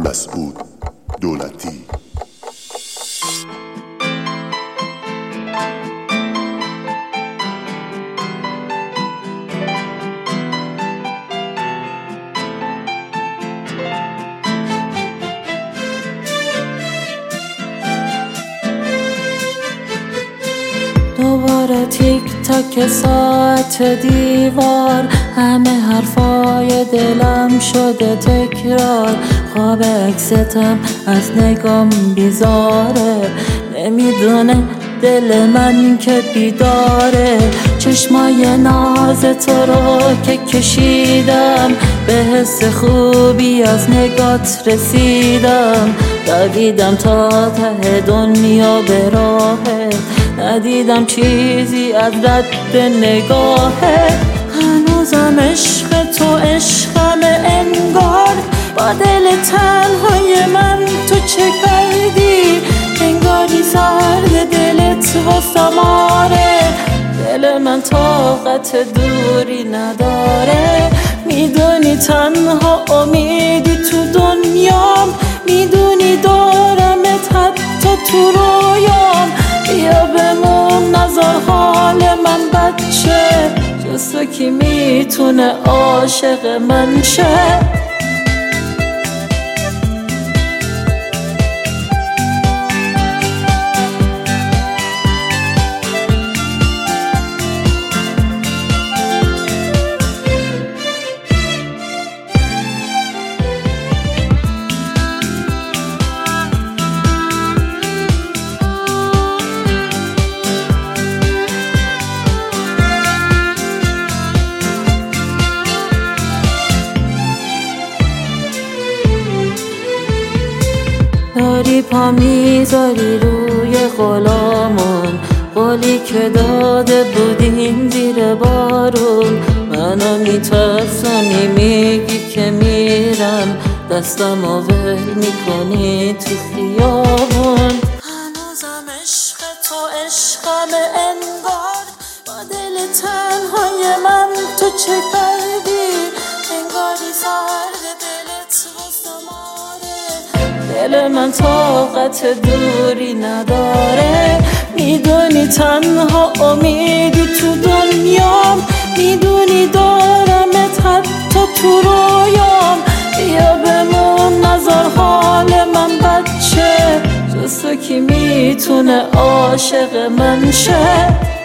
مسعود دولتی. دوباره تیک تاک ساعت دیوار، همه حرفای دلم شده تکرار. خواب عکستم از نگام بیزاره، نمیدونه دل من که بیداره. چشمای ناز تو رو که کشیدم، به حس خوبی از نگات رسیدم. دویدم تا ته دنیا به راهت، ندیدم چیزی از رد نگاهت. هنوزم عشق تو عشقم انگار، با دل تنهای من تو چه کردی؟ انگاری سرد دلت واسم آره، دل من طاقت دوری نداره. میدونی تنها امیدی تو دنیام، میدونی دارمت حتی تو رویام. بیا بمون نذار حال من بچه، جز تو کی میتونه عاشق من شه؟ داری پا میذاری روی غلامون، قولی که داده بودیم زیر بارون. منو میترسونی میگی که میرم، دستمو ول میکنی تو خیابون. هنوزم عشق تو عشقم انگار، با دل تنهای من تو چه کردی؟ انگاری سرد دلت واسم آره، دل من طاقت دوری نداره. میدونی تنها امیدی تو دنیام، میدونی دارمت حتی تو رویام. بیا بمون نذار حال من بچه، جز تو کی میتونه عاشق من شه؟